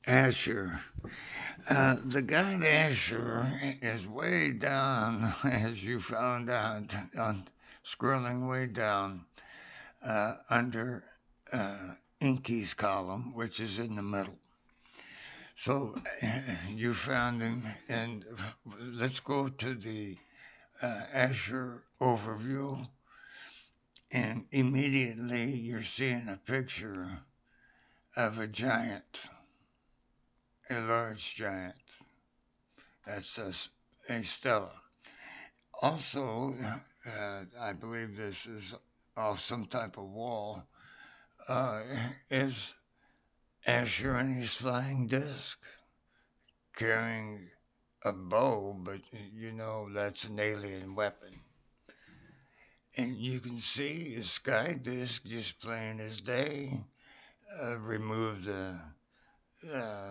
Asher. The god Asher is way down, as you found out, scrolling way down under Enki's column, which is in the middle. So you found him, and let's go to the Asher overview, and immediately you're seeing a picture of a giant, a large giant. That's a stela. Also, I believe this is off some type of wall, uh, is Asher and his flying disc carrying a bow, but you know that's an alien weapon. And you can see his sky disc just plain as day. Remove uh,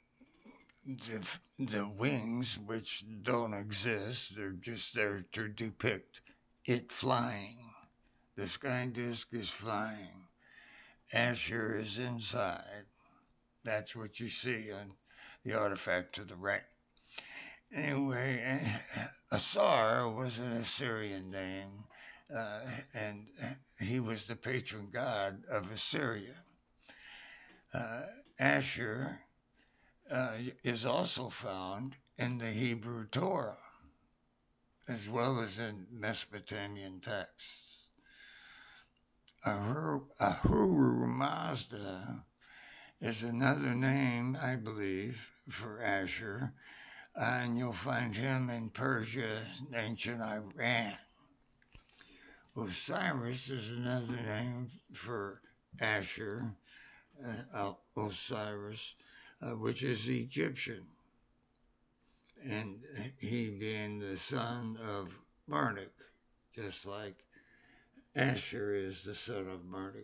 the wings, which don't exist. They're just there to depict it flying. The sky disk is flying. Asher is inside. That's what you see on the artifact to the right. Anyway, Asar was an Assyrian name, and he was the patron god of Assyria. Uh, Asher is also found in the Hebrew Torah as well as in Mesopotamian texts. Ahura Mazda is another name, I believe, for Asher, and you'll find him in Persia and ancient Iran. Osiris is another name for Asher, Osiris, which is Egyptian, and he being the son of Marduk, just like Asher is the son of Marduk.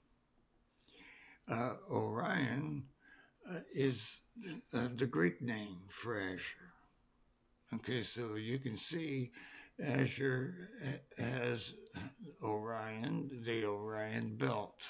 Orion is the Greek name for Asher. Okay, so you can see Asher has Orion, the Orion belt.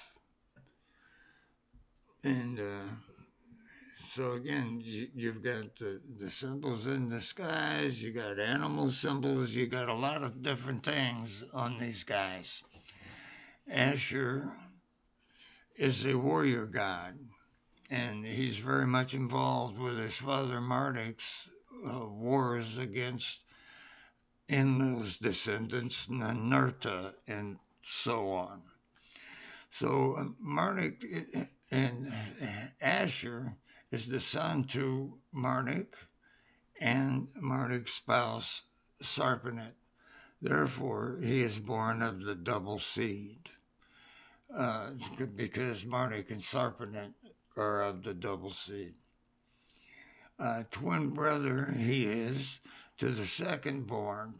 And so again, you've got the symbols in the skies, you got animal symbols, you got a lot of different things on these guys. Asher is a warrior god, and he's very much involved with his father Marduk's wars against Enlil's descendants, Ninurta, and so on. So Marduk and Asher is the son to Marduk and Marduk's spouse Sarpanet. Therefore, he is born of the double seed, because Marduk and Sarpanet are of the double seed. Twin brother he is to the second born,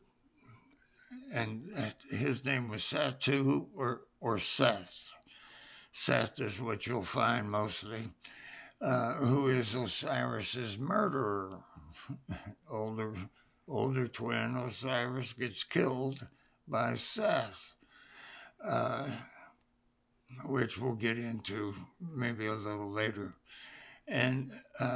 and his name was Satu or Seth. Seth is what you'll find mostly, who is Osiris's murderer. older older twin Osiris gets killed by Seth, uh, which we'll get into maybe a little later. And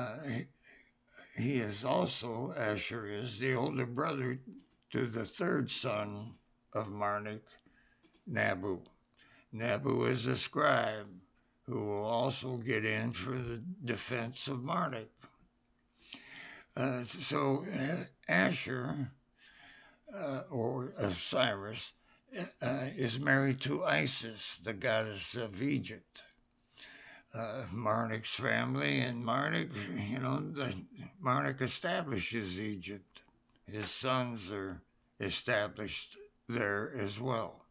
he is also, Asher is, the older brother to the third son of Marduk, Nabu. Nabu is a scribe who will also get in for the defense of Marduk. So Asher, or Osiris, is married to Isis, the goddess of Egypt. Marduk's family, and Marduk, Marduk establishes Egypt. His sons are established there as well,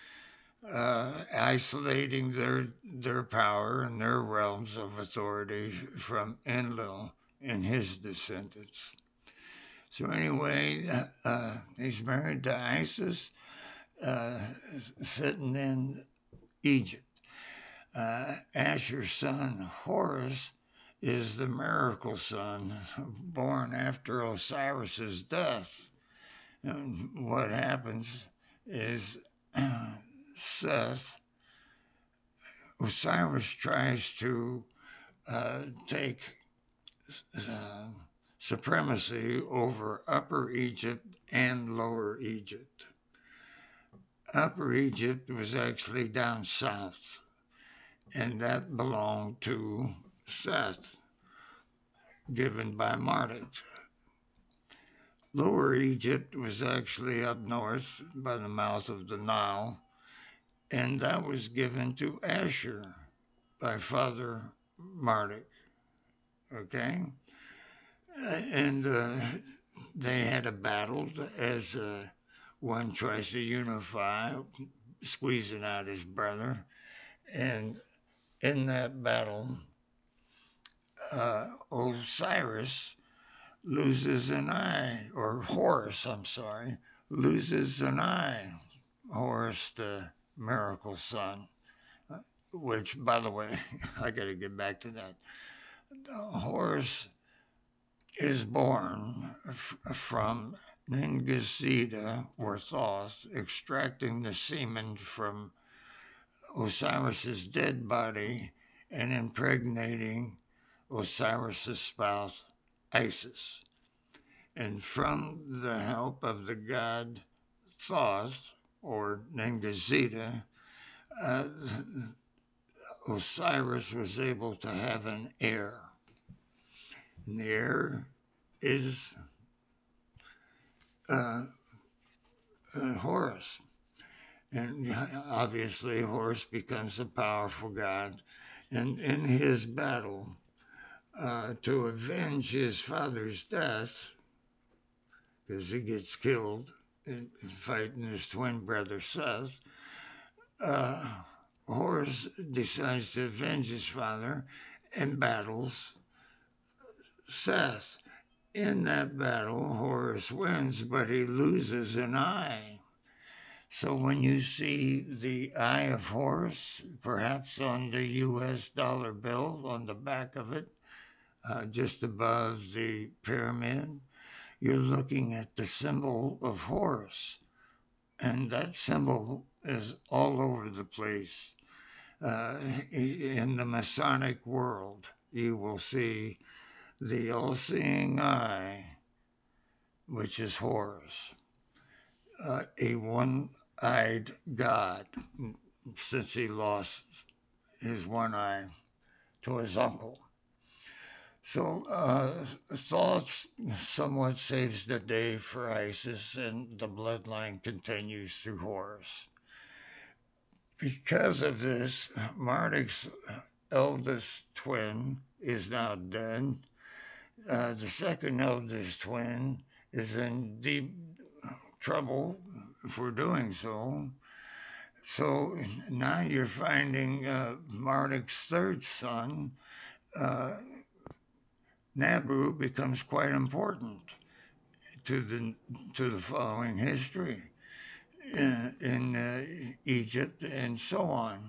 isolating their power and their realms of authority from Enlil and his descendants. So anyway, he's married to Isis, uh, sitting in Egypt. Asher's son Horus is the miracle son born after Osiris's death. And what happens is Seth, Osiris tries to take uh, supremacy over Upper Egypt and Lower Egypt. Upper Egypt was actually down south, and that belonged to Seth, given by Marduk. Lower Egypt was actually up north by the mouth of the Nile, and that was given to Asher by Father Marduk. Okay? And they had a battle as one tries to unify, squeezing out his brother. And in that battle, Osiris loses an eye, or Horus, I'm sorry, loses an eye. Horus, the miracle son, which, by the way, I got to get back to that. Horus is born from Ningishzida or Thoth, extracting the semen from Osiris's dead body and impregnating Osiris's spouse Isis. And from the help of the god Thoth or Ningishzida, uh, Osiris was able to have an heir. And the heir is uh, Horus. And obviously, Horus becomes a powerful god. And in his battle to avenge his father's death, because he gets killed in fighting his twin brother Seth, uh, Horus decides to avenge his father and battles Seth. In that battle, Horus wins, but he loses an eye. So when you see the eye of Horus, perhaps on the US dollar bill, on the back of it, just above the pyramid, you're looking at the symbol of Horus. And that symbol is all over the place. In the Masonic world, you will see the all-seeing eye, which is Horus, a one-eyed god, since he lost his one eye to his uncle. So Thoth somewhat saves the day for Isis, and the bloodline continues through Horus. Because of this, Marduk's eldest twin is now dead. The second eldest twin is in deep trouble for doing so. So now you're finding Marduk's third son, Nabu, becomes quite important to the following history in Egypt and so on.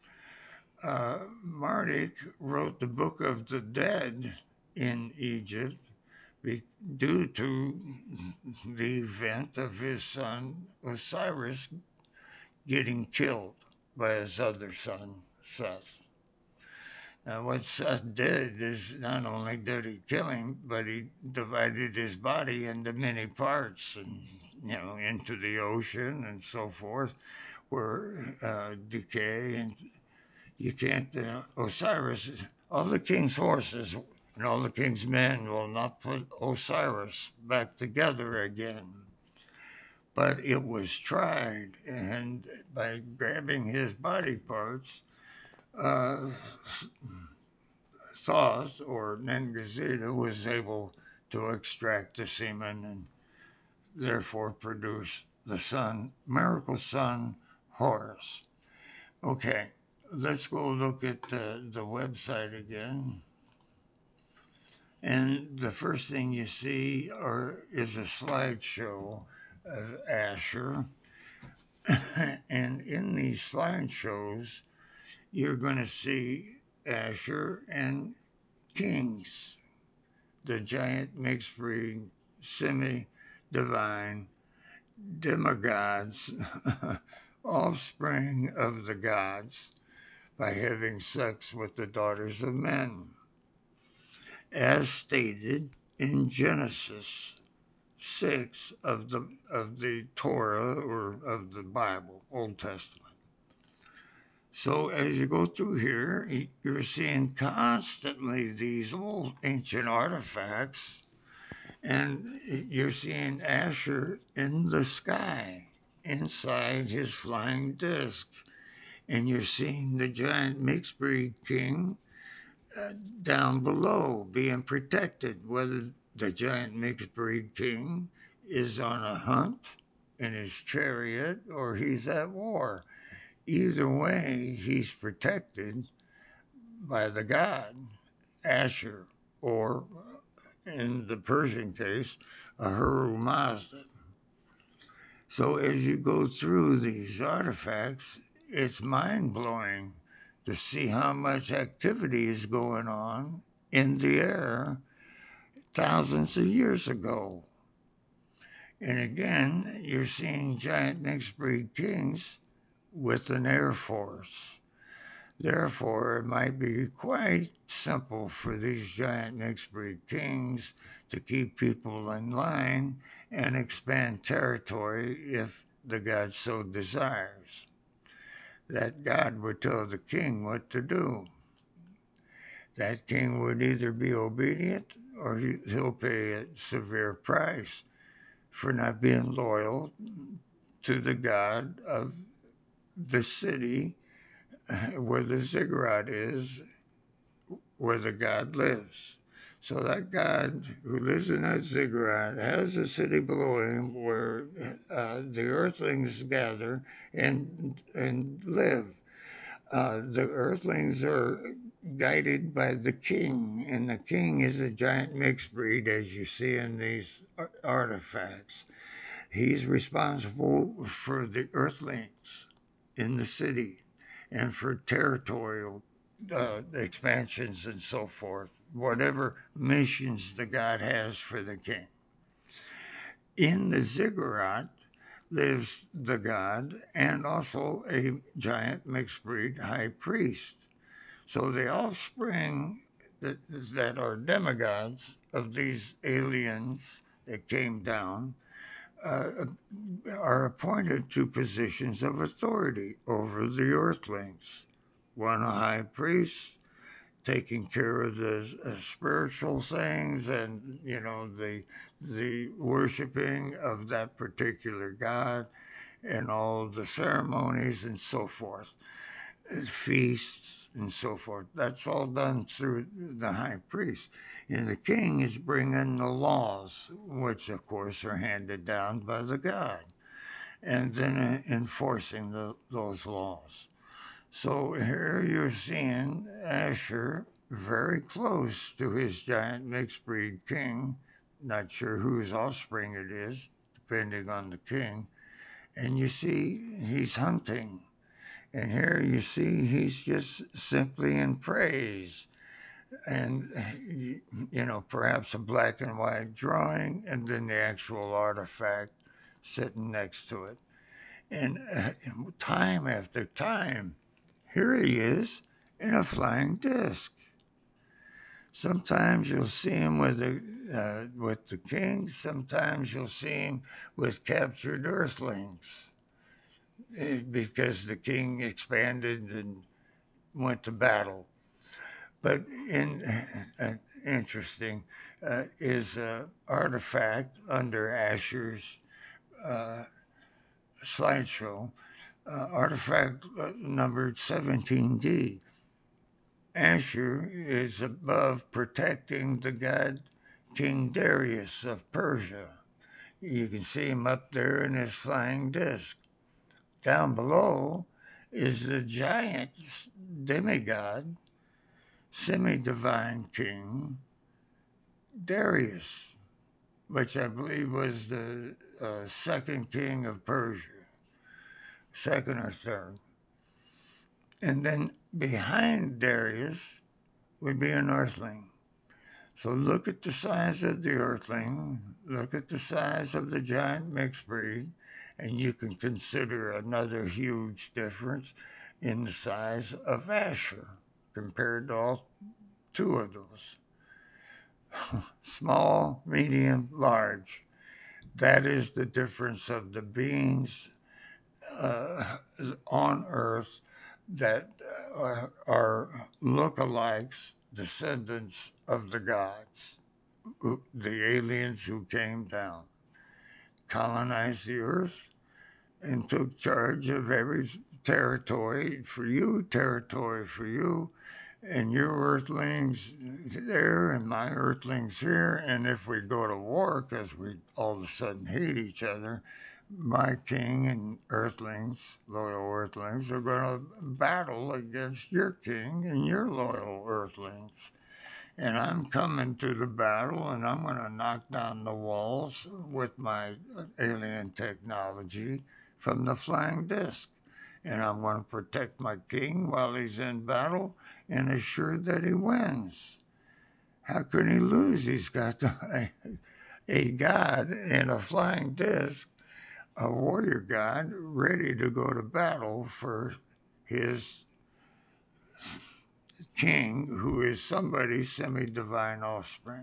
Marduk wrote the Book of the Dead in Egypt due to the event of his son Osiris getting killed by his other son Seth. Now, what Seth did is not only did he kill him, but he divided his body into many parts and, into the ocean and so forth, where decay and you can't, Osiris, all the king's horses and all the king's men will not put Osiris back together again. But it was tried, and by grabbing his body parts, Thoth or Ningishzida was able to extract the semen and therefore produce the son, miracle son, Horus. Okay, let's go look at the website again. And the first thing you see is a slideshow of Asher. And in these slideshows, you're going to see Asher and kings, the giant mixed breed, semi-divine demigods, offspring of the gods. by having sex with the daughters of men, as stated in Genesis 6 of the Torah, or of the Bible, Old Testament. So as you go through here, you're seeing constantly these old ancient artifacts, and you're seeing Asher in the sky, inside his flying disc, and you're seeing the giant mixed breed king down below being protected, whether the giant mixed breed king is on a hunt in his chariot or he's at war. Either way, he's protected by the god, Asher, or in the Persian case, Ahura Mazda. So as you go through these artifacts, it's mind blowing to see how much activity is going on in the air thousands of years ago. And again, you're seeing giant mixed breed kings with an air force. Therefore, it might be quite simple for these giant mixed breed kings to keep people in line and expand territory if the god so desires. That god would tell the king what to do. That king would either be obedient or he'll pay a severe price for not being loyal to the god of the city where the ziggurat is, where the god lives. So that god who lives in that ziggurat has a city below him where the earthlings gather and live. The earthlings are guided by the king, and the king is a giant mixed breed, as you see in these artifacts. He's responsible for the earthlings in the city and for territorial expansions and so forth, whatever missions the god has for the king. In the ziggurat lives the god and also a giant mixed breed high priest. So the offspring that are demigods of these aliens that came down are appointed to positions of authority over the earthlings. One a high priest, taking care of the spiritual things and the worshiping of that particular god and all the ceremonies and so forth, feasts and so forth. That's all done through the high priest. And the king is bringing the laws, which of course are handed down by the god, and then enforcing those laws. So here you're seeing Asher very close to his giant mixed breed king, not sure whose offspring it is, depending on the king. And you see he's hunting. And here you see he's just simply in praise. And, perhaps a black and white drawing, and then the actual artifact sitting next to it. And time after time, here he is in a flying disc. Sometimes you'll see him with the king. Sometimes you'll see him with captured earthlings, because the king expanded and went to battle. But interesting is an artifact under Asher's slideshow, artifact numbered 17D. Asher is above protecting the god King Darius of Persia. You can see him up there in his flying disc. Down below is the giant demigod, semi-divine king Darius, which I believe was the second king of Persia, second or third. And then behind Darius would be an earthling. So look at the size of the earthling, look at the size of the giant mixed breed, and you can consider another huge difference in the size of Asher compared to all two of those. Small, medium, large. That is the difference of the beings uh, on earth that are lookalikes, descendants of the gods, the aliens who came down, colonized the earth, and took charge of every territory for you, and your earthlings there, and my earthlings here. And if we go to war, because we all of a sudden hate each other, my king and earthlings, loyal earthlings, are going to battle against your king and your loyal earthlings. And I'm coming to the battle and I'm going to knock down the walls with my alien technology from the flying disc. And I'm going to protect my king while he's in battle and assure that he wins. How could he lose? He's got a god in a flying disc, a warrior god ready to go to battle for his king, who is somebody's semi-divine offspring.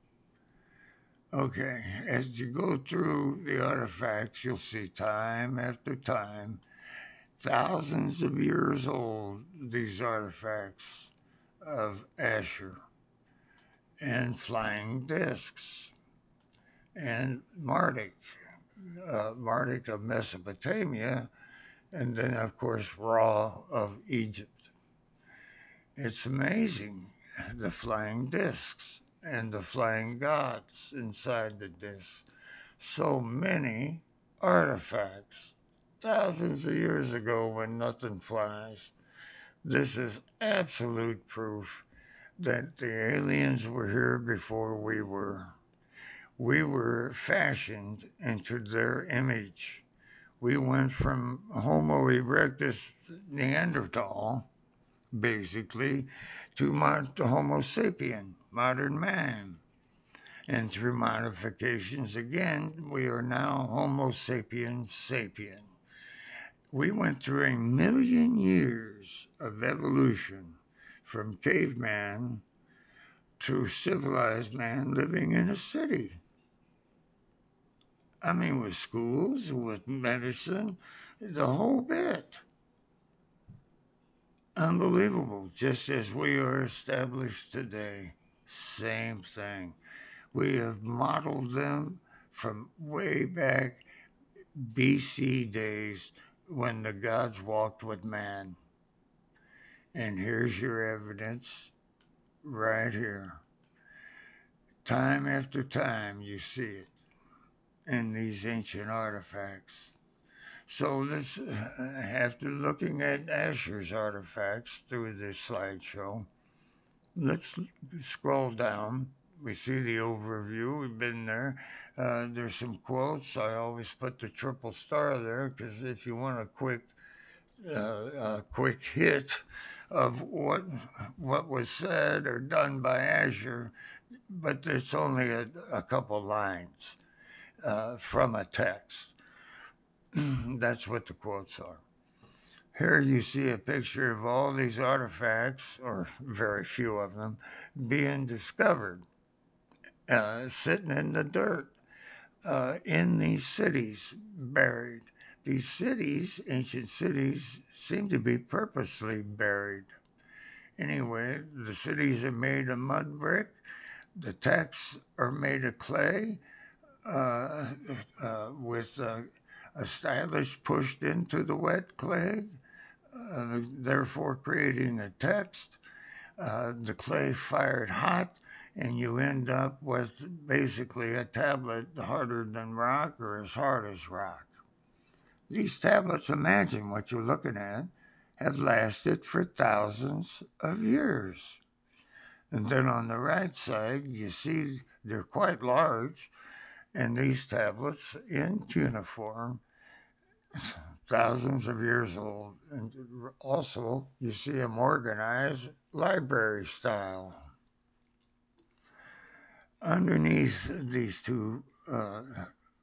Okay, as you go through the artifacts, you'll see time after time, thousands of years old, these artifacts of Asher and flying discs and Marduk, Marduk of Mesopotamia, and then, of course, Ra of Egypt. It's amazing, the flying discs and the flying gods inside the discs. So many artifacts, thousands of years ago when nothing flies. This is absolute proof that the aliens were here before we were. We were fashioned into their image. We went from Homo erectus Neanderthal, basically, to Homo sapien, modern man. And through modifications again, we are now Homo sapien sapien. We went through 1,000,000 years of evolution from caveman to civilized man living in a city. I mean, with schools, with medicine, the whole bit. Unbelievable. Just as we are established today, same thing. We have modeled them from way back BC days when the gods walked with man. And here's your evidence right here. Time after time, you see it in these ancient artifacts. So let's, after looking at Asher's artifacts through this slideshow, let's scroll down. We see the overview. We've been there. There's some quotes. I always put the triple star there because if you want a quick hit of what was said or done by Asher, but it's only a couple lines from a text. That's what the quotes are. Here you see a picture of all these artifacts, or very few of them, being discovered, sitting in the dirt, in these cities, buried. These cities, ancient cities, seem to be purposely buried. Anyway, the cities are made of mud brick, the texts are made of clay, uh, with a stylus pushed into the wet clay, therefore creating a text. The clay fired hot, and you end up with basically a tablet harder than rock or as hard as rock. These tablets, imagine what you're looking at, have lasted for thousands of years. And then on the right side, you see they're quite large, and these tablets in cuneiform, thousands of years old. And also, you see them organized library style. Underneath these two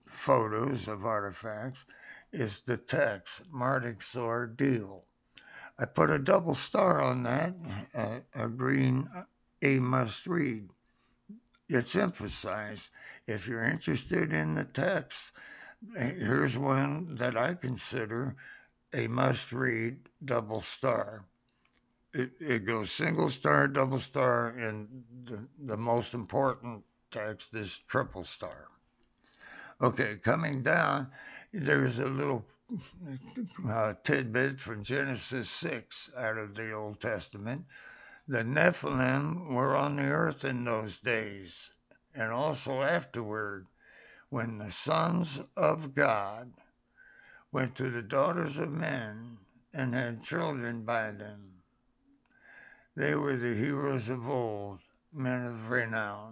photos of artifacts is the text, Marduk's ordeal. I put a double star on that, a green A must read. It's emphasized. If you're interested in the text, here's one that I consider a must read double star. It goes single star, double star, and the most important text is triple star. Okay, coming down, there's a little tidbit from Genesis 6 out of the Old Testament. The Nephilim were on the earth in those days, and also afterward, when the sons of God went to the daughters of men and had children by them. They were the heroes of old, men of renown.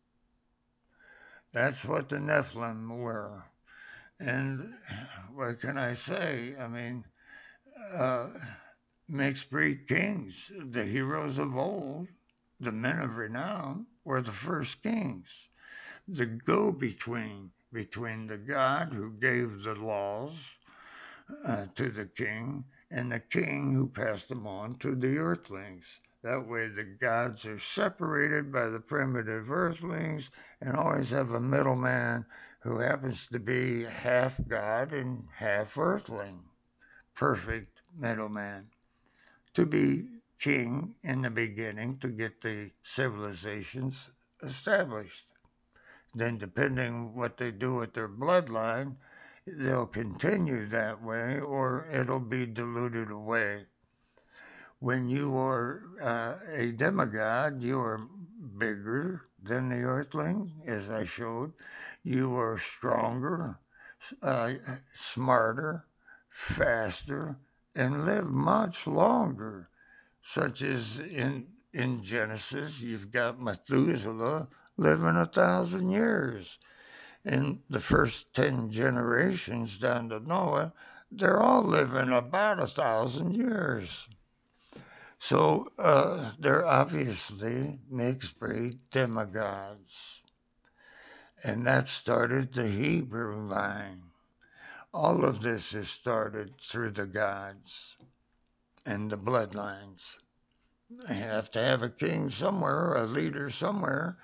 That's what the Nephilim were. And what can I say? I mean, uh, mixed breed kings, the heroes of old, the men of renown, were the first kings. The go between the God who gave the laws to the king and the king who passed them on to the earthlings. That way, the gods are separated by the primitive earthlings and always have a middleman who happens to be half god and half earthling. Perfect middleman. To be king in the beginning to get the civilizations established. Then, depending what they do with their bloodline, they'll continue that way or it'll be diluted away. When you are a demigod, you are bigger than the earthling, as I showed. You are stronger, uh, smarter, faster, and live much longer, such as in Genesis, you've got Methuselah living 1,000 years. In the first 10 generations down to Noah, they're all living about 1,000 years. So they're obviously mixed breed demigods. And that started the Hebrew line. All of this is started through the gods and the bloodlines. You have to have a king somewhere, a leader somewhere,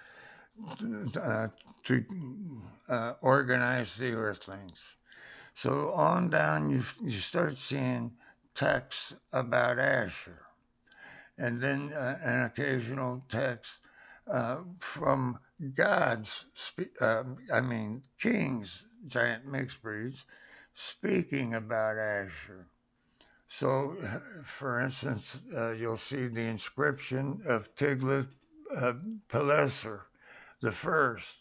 to organize the earthlings. So on down, you start seeing texts about Asher, and then an occasional text from gods, kings, giant mixed breeds, speaking about Asher. So, for instance, you'll see the inscription of Tiglath-Pileser the first.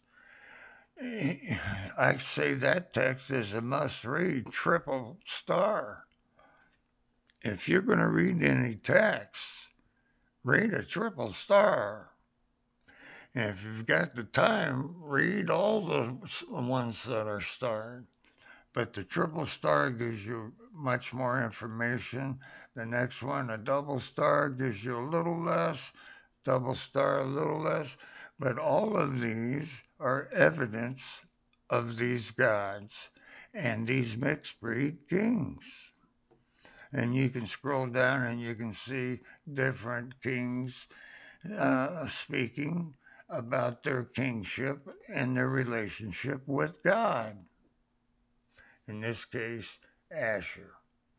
I say that text is a must-read, triple star. If you're going to read any text, read a triple star. And if you've got the time, read all the ones that are starred. But the triple star gives you much more information. The next one, a double star, gives you a little less, double star, a little less. But all of these are evidence of these gods and these mixed breed kings. And you can scroll down and you can see different kings speaking about their kingship and their relationship with God. In this case, Asher.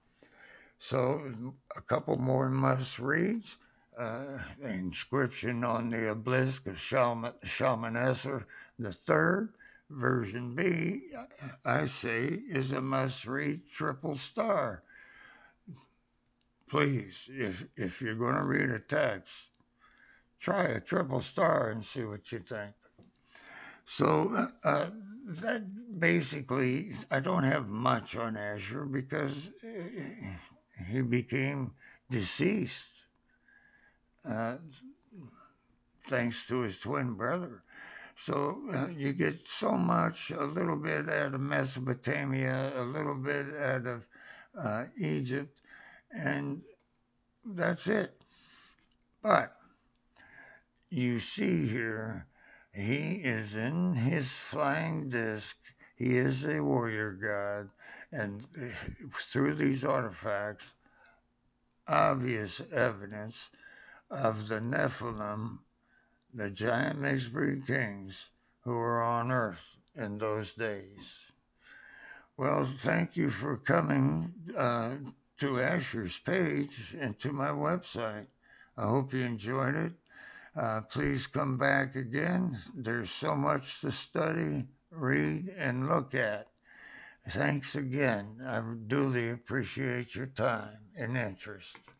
So a couple more must reads. Inscription on the obelisk of Shalmaneser III, version B, I say, is a must read triple star. Please, if you're going to read a text, try a triple star and see what you think. So that basically, I don't have much on Asher because he became deceased thanks to his twin brother. So you get so much, a little bit out of Mesopotamia, a little bit out of Egypt, and that's it. But you see here, he is in his flying disc. He is a warrior god. And through these artifacts, obvious evidence of the Nephilim, the giant mixed breed kings who were on earth in those days. Well, thank you for coming to Asher's page and to my website. I hope you enjoyed it. Please come back again. There's so much to study, read, and look at. Thanks again. I duly appreciate your time and interest.